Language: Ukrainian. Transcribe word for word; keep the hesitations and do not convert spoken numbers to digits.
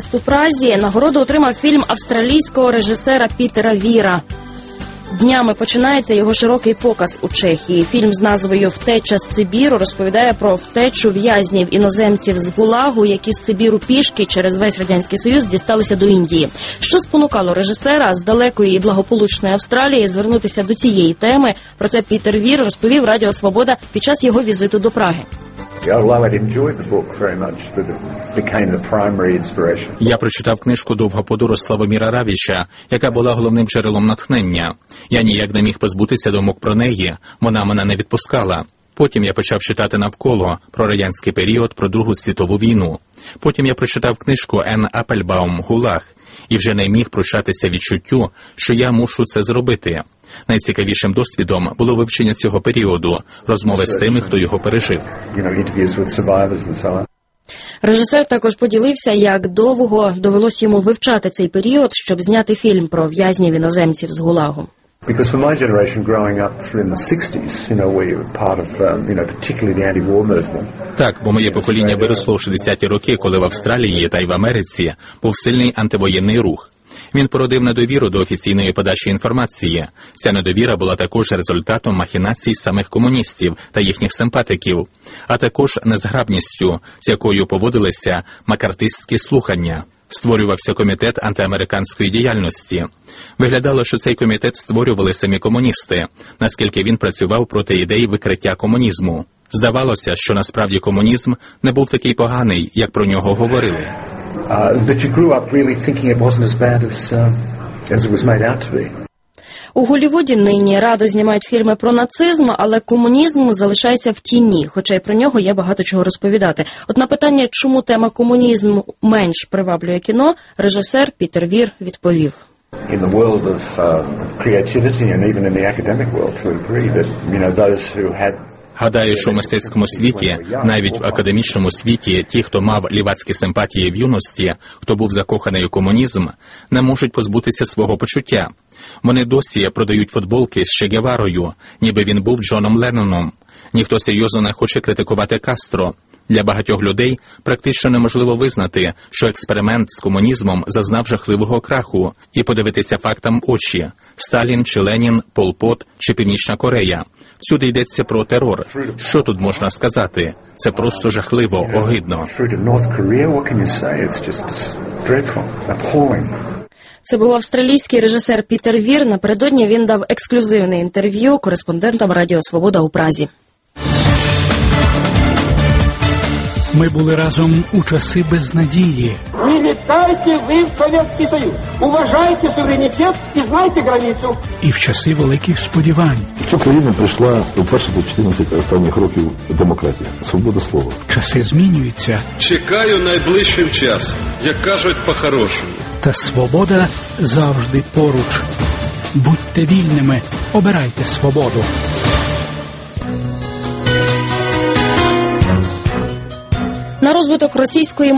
фест у Празі. Нагороду отримав фільм австралійського режисера Пітера Віра. Днями починається його широкий показ у Чехії. Фільм з назвою «Втеча з Сибіру» розповідає про втечу в'язнів іноземців з Гулагу, які з Сибіру пішки через весь Радянський Союз дісталися до Індії. Що спонукало режисера з далекої і благополучної Австралії звернутися до цієї теми? Про це Пітер Вір розповів Радіо Свобода під час його візиту до Праги. Я прочитав книжку «Довга подорож» Славоміра Равіча, яка була головним джерелом натхнення. Я ніяк не міг позбутися думок про неї, вона мене не відпускала. Потім я почав читати навколо про радянський період, про Другу світову війну. Потім я прочитав книжку Енн Апельбаум «Гулаг» і вже не міг прощатися відчуттю, що я мушу це зробити. Найцікавішим досвідом було вивчення цього періоду, розмови з тими, хто його пережив. Режисер також поділився, як довго довелось йому вивчати цей період, щоб зняти фільм про в'язнів іноземців з Гулагу. Так, бо моє покоління виросло у шістдесяті роки, коли в Австралії та й в Америці був сильний антивоєнний рух. Він породив недовіру до офіційної подачі інформації. Ця недовіра була також результатом махінацій самих комуністів та їхніх симпатиків, а також незграбністю, з якою поводилися макартистські слухання. Створювався комітет антиамериканської діяльності. Виглядало, що цей комітет створювали самі комуністи, наскільки він працював проти ідей викриття комунізму. Здавалося, що насправді комунізм не був такий поганий, як про нього говорили. У Голлівуді нині радо знімають фільми про нацизм, але комунізм залишається в тіні, хоча й про нього є багато чого розповідати. От на питання, чому тема комунізму менш приваблює кіно, режисер Пітер Вір відповів. In the world of uh, creativity and even in the academic world to agree that, you know, those who had Гадаю, що в мистецькому світі, навіть в академічному світі, ті, хто мав лівацькі симпатії в юності, хто був закоханий у комунізм, не можуть позбутися свого почуття. Вони досі продають футболки з Че Геварою, ніби він був Джоном Ленноном. Ніхто серйозно не хоче критикувати Кастро. Для багатьох людей практично неможливо визнати, що експеримент з комунізмом зазнав жахливого краху, і подивитися фактам в очі. Сталін чи Ленін, Пол Пот чи Північна Корея. Всюди йдеться про терор. Що тут можна сказати? Це просто жахливо, огидно. Це був австралійський режисер Пітер Вір. Напередодні він дав ексклюзивне інтерв'ю кореспондентам Радіо Свобода у Празі. Ми були разом у часи безнадії. Не літайте ви в Совєтський Союз. Уважайте суверенітет і знайте границю. І в часи великих сподівань. В цю країну прийшла вперше за чотирнадцять останніх років демократія, свобода слова. Часи змінюються. Чекаю найближчим час, як кажуть по-хорошому. Та свобода завжди поруч. Будьте вільними, обирайте свободу. На розвиток російської